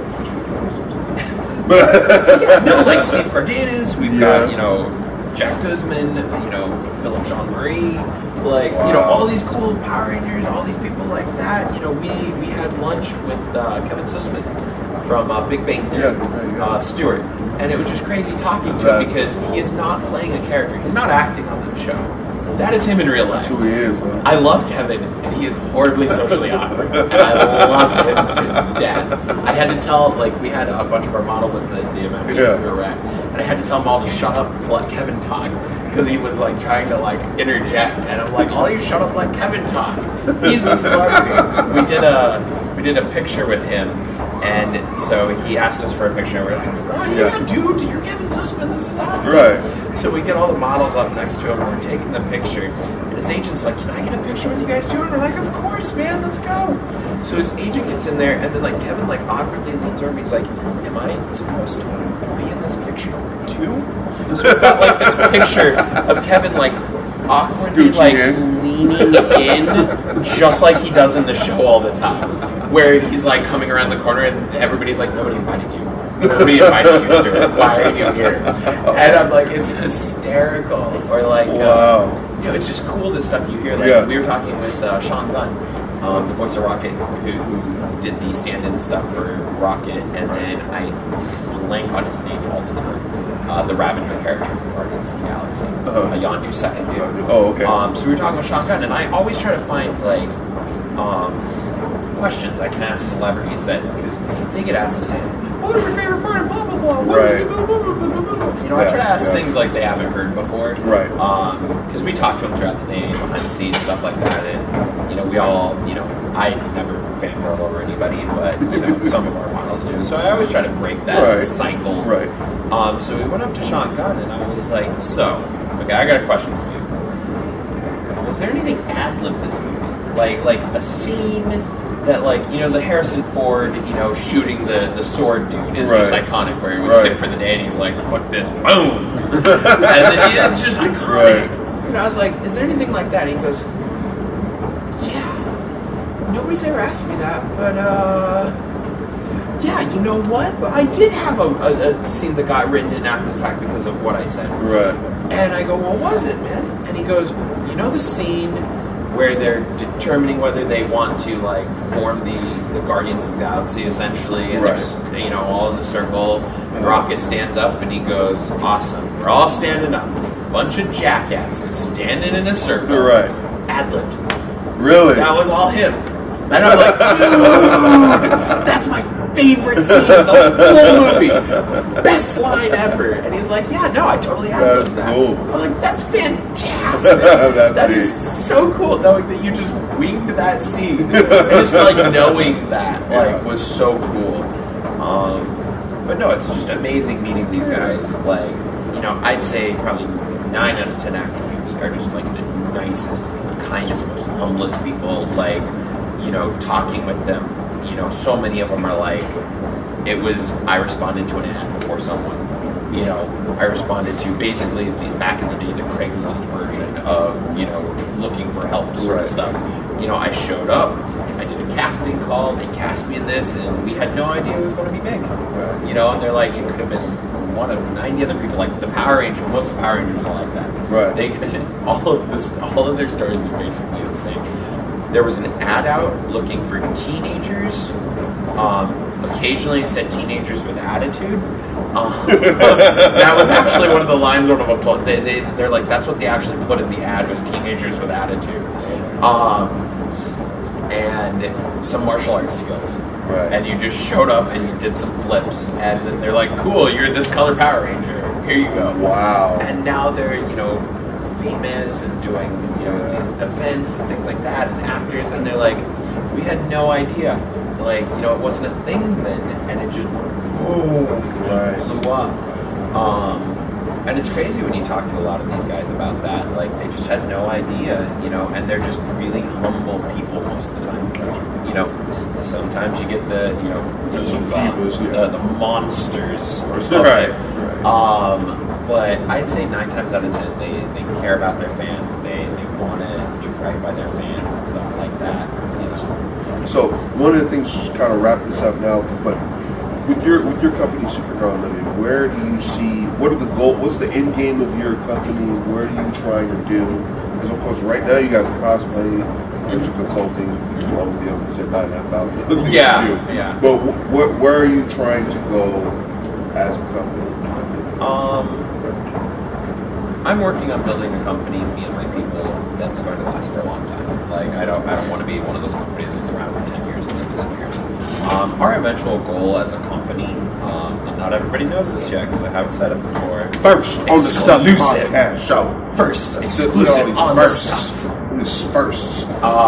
Like Steve Cardenas. We've got Jack Guzman. Philip Jean Marie. All these cool Power Rangers. All these people like that. We had lunch with Kevin Sussman from Big Bang Theory, Stewart, and it was just crazy talking to him because he is not playing a character. He's not acting on that show. That is him in real life. That's who he is. Huh? I love Kevin, and he is horribly socially awkward, and I love him to death. I had to tell, we had a bunch of our models at the event we were at, and I had to tell them all to shut up and let Kevin talk, because he was, trying to, interject, and I'm like, all you shut up, let Kevin talk. He's the celebrity. We did a picture with him, and so he asked us for a picture, and we're like, oh, yeah, dude, you're Kevin Sussman, this is awesome. Right. So we get all the models up next to him, and we're taking the picture, and his agent's like, can I get a picture with you guys too? And we're like, of course, man, let's go. So his agent gets in there, and then, Kevin, awkwardly leans over, and he's like, am I supposed to be in this picture too? So we've got, this picture of Kevin, awkwardly, leaning in, just like he does in the show all the time, where he's, coming around the corner, and everybody's like, nobody invited you. Nobody invited you, Stuart. Why are you here? And I'm like, it's hysterical. Or wow. It's just cool, the stuff you hear. We were talking with Sean Gunn, the voice of Rocket, who did the stand-in stuff for Rocket, and then I blank on his name all the time. The Ravager character from Guardians of the Galaxy, Yondu's second dude. Oh, okay. So we were talking with Sean Gunn, and I always try to find questions I can ask celebrities because they get asked the same. What was your favorite part of blah blah blah? Right. I try to ask things they haven't heard before. Right. Because we talk to them throughout the day, behind the scenes, stuff like that, and we all, I never fangirl over anybody, but some of our models do. So I always try to break that cycle. Right. So we went up to Sean Gunn, and I was like, okay, I got a question for you. Was there anything ad-libbed in the movie? Like a scene that, like, you know, the Harrison Ford, you know, shooting the sword dude is just iconic, where he was sick for the day and he's like, fuck this, boom! And then it's just iconic. And I was like, is there anything like that? And he goes, yeah, nobody's ever asked me that, but, yeah, you know what? But I did have a scene that got written in after the fact because of what I said. Right. And I go, what was it, man? And he goes, you know the scene where they're determining whether they want to, like, form the Guardians of the Galaxy, essentially, and they're, you know, all in the circle, and Rocket stands up and he goes, awesome, we're all standing up. Bunch of jackasses standing in a circle. Right. Ad-libbed. Really? That was all him. And I'm like, dude, that's my favorite scene of the whole movie. Best line ever. And he's like, yeah, no, I totally ad-libbed that. Cool. I'm like, that's fantastic. That is so cool, knowing that you just winged that scene. And just, like, knowing that, like, was so cool. But no, it's just amazing meeting these guys. Like, you know, I'd say probably 9 out of 10 actors you meet are just, like, the nicest, kindest, most humblest people. Like, you know, talking with them, you know, so many of them are like, I responded to an ad before someone, you know, I responded to basically, back in the day, the Craigslist version of, you know, looking for help sort of stuff. You know, I showed up, I did a casting call, they cast me in this, and we had no idea it was going to be big. You know, and they're like, it could have been one of 90 other people, like the Power Rangers, most of the Power Rangers are like that. Right. They, all of their stories is basically the same. There was an ad out looking for teenagers. Occasionally it said teenagers with attitude. That was actually one of the lines one of them told. They're like, that's what they actually put in the ad, was teenagers with attitude. And some martial arts skills. Right. And you just showed up and you did some flips. And then they're like, cool, you're this color Power Ranger. Here you go. Wow. And now they're, you know, famous and doing, you know, events and things like that, and actors, and they're like, we had no idea, like, you know, it wasn't a thing then, and it just boom, blew up. And it's crazy when you talk to a lot of these guys about that, like, they just had no idea, you know, and they're just really humble people most of the time. You know, sometimes you get the, you know, the monsters of it. But I'd say 9 times out of 10, they care about their fans. They want to do right by their fans and stuff like that. So one of the things, just kind of wrap this up now, but with your company, Supercar Unlimited, where do you see, what are the goals, what's the end game of your company? Where are you trying to do? Because of course right now you got the cosplay, virtual consulting, all of the other, you said 9,500. Yeah. But where are you trying to go as a company? I'm working on building a company, me and my people, that's going to last for a long time. Like, I don't want to be one of those companies that's around for 10 years and then disappears. Our eventual goal as a company, and not everybody knows this yet because I haven't said it before. First on the Stuff Podcast show. First exclusive on the Stuff. This first.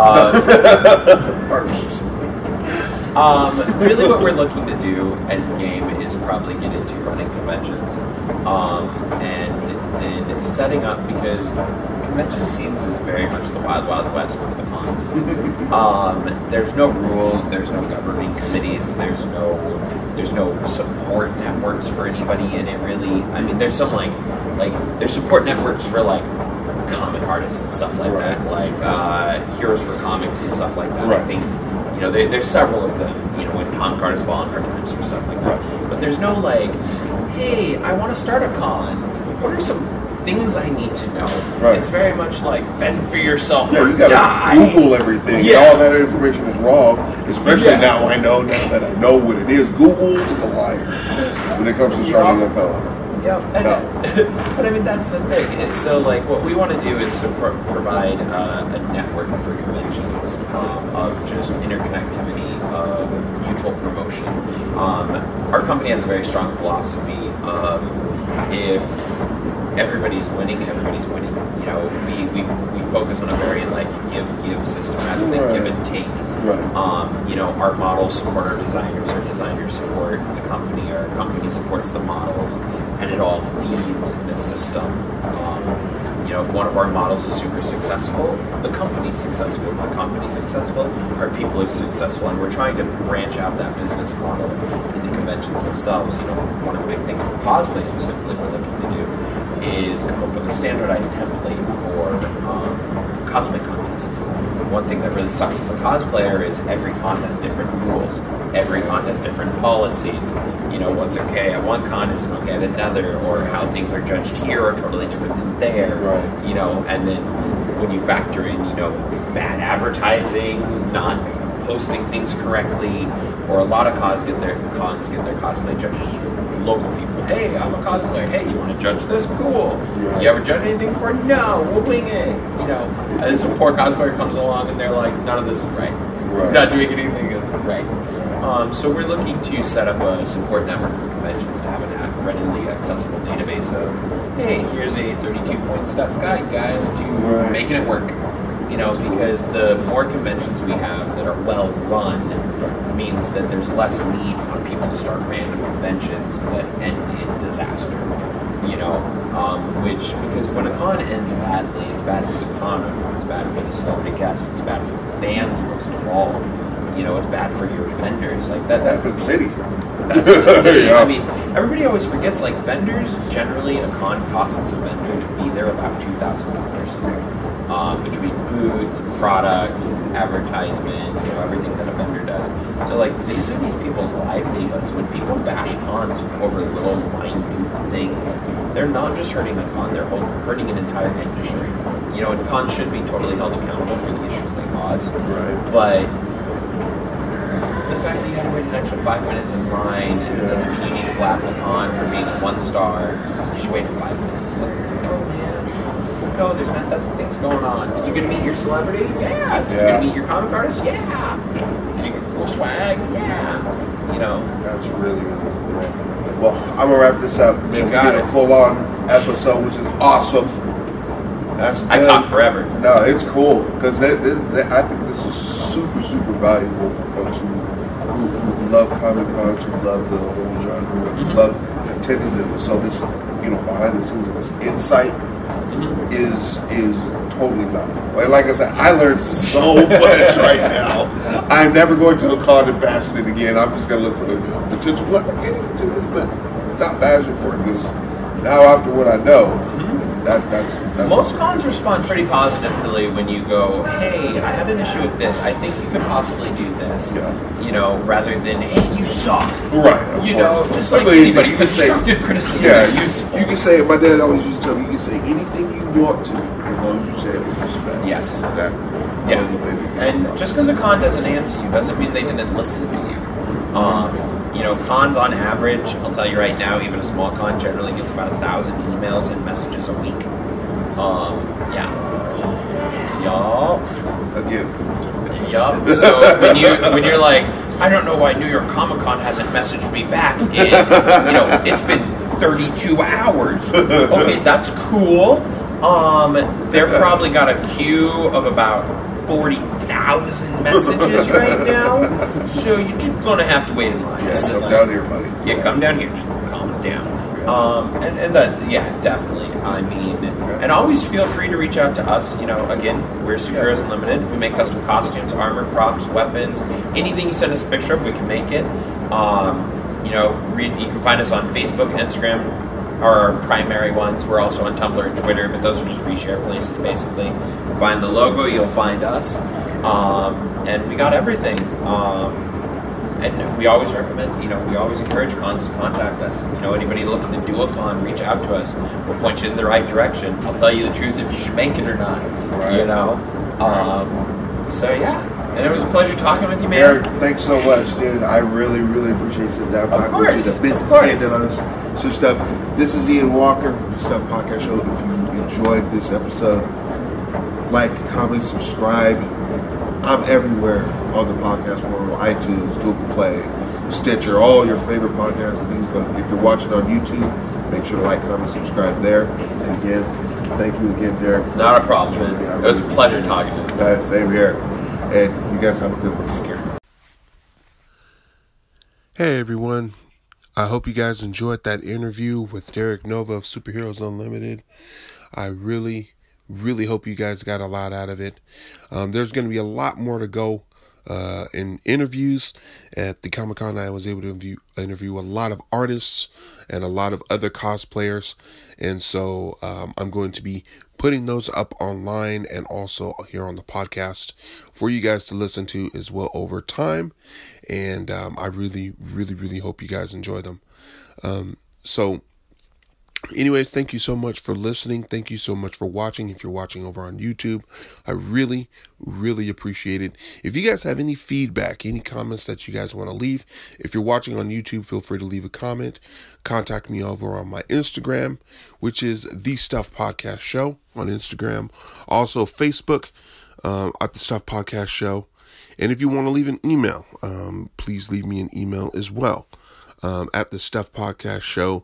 First. Really what we're looking to do, end game, is probably get into running conventions. And then setting up, because convention scenes is very much the wild, wild west of the cons. There's no rules, there's no governing committees, there's no support networks for anybody in it, really. I mean, there's some like there's support networks for like comic artists and stuff like that, like Heroes for Comics and stuff like that. I think, you know, there's several of them, you know, when comic artists fall on hard times or stuff like that. But there's no like, hey, I want to start a con. What are some things I need to know? It's very much like, fend for yourself or you gotta die. Google everything. All that information is wrong, especially now that I know what it is. Google is a liar when it comes to starting a con. But I mean, that's the thing. Is so like what we want to do is to provide a network for conventions of just interconnectivity, of mutual promotion. Our company has a very strong philosophy of if everybody's winning, everybody's winning. You know, we focus on a very like give system rather than give and take. Right. You know, our models support our designers support the company, our company supports the models, and it all feeds in a system. You know, if one of our models is super successful, the company's successful. If the company's successful, our people are successful. And we're trying to branch out that business model in the conventions themselves. You know, one of the big things with cosplay specifically we're looking to do is come up with a standardized template for cosplay contests. One thing that really sucks as a cosplayer is every con has different rules. Every con has different policies. You know, what's okay at one con isn't okay at another, or how things are judged here are totally different than there. Right. You know, and then when you factor in, you know, bad advertising, not posting things correctly, or a lot of cons get their cosplay judges from local people. Hey, I'm a cosplayer. Hey, you want to judge this? Cool. Right. You ever judge anything before? No, we'll wing it. You know, and then some poor cosplayer comes along and they're like, none of this is right. We're not doing anything right. So we're looking to set up a support network for conventions to have a readily accessible database of, hey, here's a 32-point step guide, guys, to making it work. You know, because the more conventions we have that are well run means that there's less need for people to start random conventions that end in disaster. You know, because when a con ends badly, it's bad for the con owner, it's bad for the celebrity guests, it's bad for the fans most of all. You know, it's bad for your vendors, like that. Bad for the city. Bad for the city. Yeah. I mean, everybody always forgets, like, vendors, generally a con costs a vendor to be there about $2,000. Between booth, product, advertisement, you know, everything that a vendor does. So, like, these are these people's livelihoods. When people bash cons over little minute things, they're not just hurting a con, they're hurting an entire industry. You know, and cons should be totally held accountable for the issues they cause. Right. But the fact that you had to wait an extra 5 minutes in line, and it doesn't mean you need to blast a con for being a 1-star because you waited 5 minutes. Like, oh man, no, there's 9,000 things going on. Did you get to meet your celebrity? Yeah. Did you get to meet your comic artist? Yeah. Did you get cool swag? Yeah. You know. That's really, really cool, man. Well, I'm gonna wrap this up. You We got did it. a full-on episode, which is awesome. That's good. I talk forever. No, it's cool because I think this is super, super valuable for folks who love Comic Cons, who love the whole genre, who love attending them. So this, you know, behind the scenes, this insight is totally valuable. And like I said, I learned so much right now. I'm never going to a con and bashing it again. I'm just going to look for the potential. Look, I can't even do this, but not bashing for it because now after what I know, that's most cons respond pretty positively when you go, hey, I had an issue with this. I think you could possibly do this. Yeah. You know, rather than, hey, you suck. Right. Of You course. know, just like I mean, anybody, you can say, constructive criticism yeah, is useful. you can say, my dad always used to tell me, you can say anything you want to, as long as you say it with respect. Yes. That, Yeah. and And just because a con doesn't answer you doesn't mean they didn't listen to you. You know, cons on average, I'll tell you right now, even a small con generally gets about 1,000 emails and messages a week. Yeah. Y'all. again, Yup. So when you're like, I don't know why New York Comic Con hasn't messaged me back in, you know, it's been 32 hours. Okay, that's cool. They're probably got a queue of about 40,000 messages right now. So you're just gonna have to wait in line. yeah, come down here, buddy. Yeah, come down here. Just calm it down. And that, yeah, definitely. I mean, and always feel free to reach out to us. You know, again, we're Superheroes Unlimited. We make custom costumes, armor, props, weapons, anything you send us a picture of, we can make it. You know, you can find us on Facebook, Instagram, are our primary ones. We're also on Tumblr and Twitter, but those are just reshare places, basically. Find the logo, you'll find us. And we got everything. And we always recommend, you know, we always encourage cons to contact us. You know, anybody looking to do a con, reach out to us. We'll point you in the right direction. I'll tell you the truth if you should make it or not. Right. You know? So, yeah. And it was a pleasure talking with you, man. Eric, thanks so much, dude. I really, really appreciate sitting down talking with you. The business standing on us, some stuff. This is Ian Walker, the Stuff Podcast Show. If you enjoyed this episode, like, comment, subscribe. I'm everywhere on the podcast world: iTunes, Google Play, Stitcher, all your favorite podcast things. But if you're watching on YouTube, make sure to like, comment, subscribe there. And again, thank you again, Derek. Not a problem, man. It was a pleasure talking to you. Same here. And you guys have a good one. Take care. Hey everyone, I hope you guys enjoyed that interview with Derek Nova of Superheroes Unlimited. I really hope you guys got a lot out of it. There's going to be a lot more to go in interviews. At the Comic-Con, I was able to interview a lot of artists and a lot of other cosplayers. And so I'm going to be putting those up online and also here on the podcast for you guys to listen to as well over time. And I really hope you guys enjoy them. So anyways, thank you so much for listening. Thank you so much for watching. If you're watching over on YouTube, I really appreciate it. If you guys have any feedback, any comments that you guys want to leave, if you're watching on YouTube, feel free to leave a comment. Contact me over on my Instagram, which is The Stuff Podcast Show on Instagram. Also Facebook, at The Stuff Podcast Show. And if you want to leave an email, please leave me an email as well, at The Stuff Podcast Show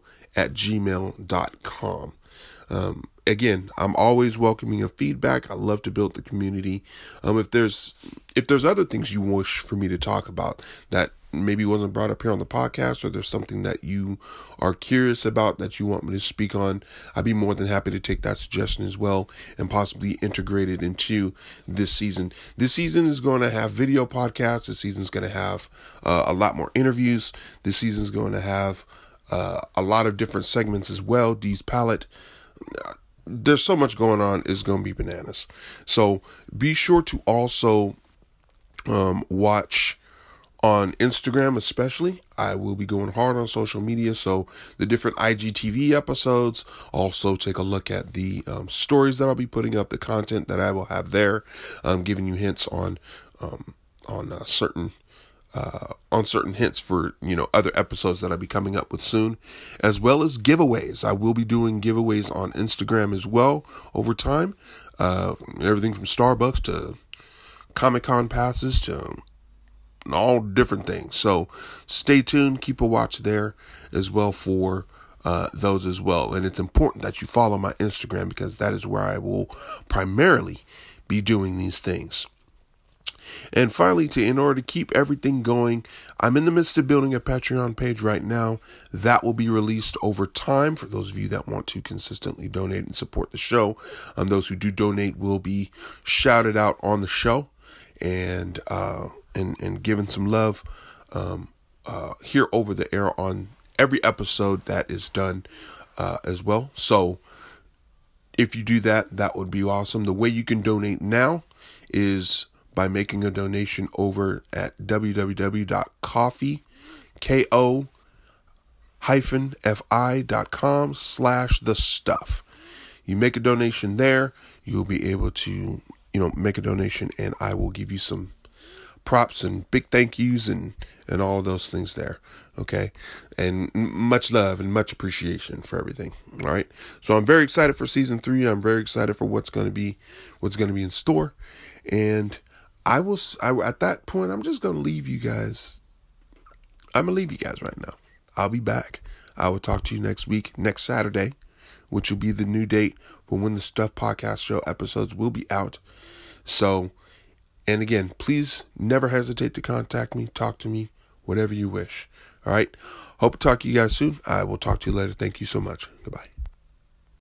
@gmail.com. Again, I'm always welcoming a feedback. I love to build the community. If there's other things you wish for me to talk about that maybe wasn't brought up here on the podcast, or there's something that you are curious about that you want me to speak on, I'd be more than happy to take that suggestion as well and possibly integrate it into this season. This season is going to have video podcasts. This season is going to have a lot more interviews. This season is going to have a lot of different segments as well. Dee's Palette. There's so much going on. It's going to be bananas. So be sure to also watch on Instagram, especially. I will be going hard on social media. So the different IGTV episodes. Also take a look at the stories that I'll be putting up, the content that I will have there, giving you hints on certain hints for, other episodes that I'll be coming up with soon, as well as giveaways. I will be doing giveaways on Instagram as well over time. Everything from Starbucks to Comic-Con passes to all different things. So stay tuned, keep a watch there as well for those as well. And it's important that you follow my Instagram because that is where I will primarily be doing these things. And finally, in order to keep everything going, I'm in the midst of building a Patreon page right now that will be released over time for those of you that want to consistently donate and support the show. Those who do donate will be shouted out on the show and given some love here over the air on every episode that is done as well. So if you do that, that would be awesome. The way you can donate now is by making a donation over at www.ko-fi.com/thestuff. You make a donation there, you'll be able to, make a donation, and I will give you some props and big thank yous and all those things there. Okay. And much love and much appreciation for everything. All right. So I'm very excited for season 3. I'm very excited for what's going to be in store. And at that point, I'm just going to leave you guys. I'm going to leave you guys right now. I'll be back. I will talk to you next week, next Saturday, which will be the new date for when the Stuff Podcast Show episodes will be out. So, and again, please never hesitate to contact me, talk to me, whatever you wish. All right. Hope to talk to you guys soon. I will talk to you later. Thank you so much. Goodbye.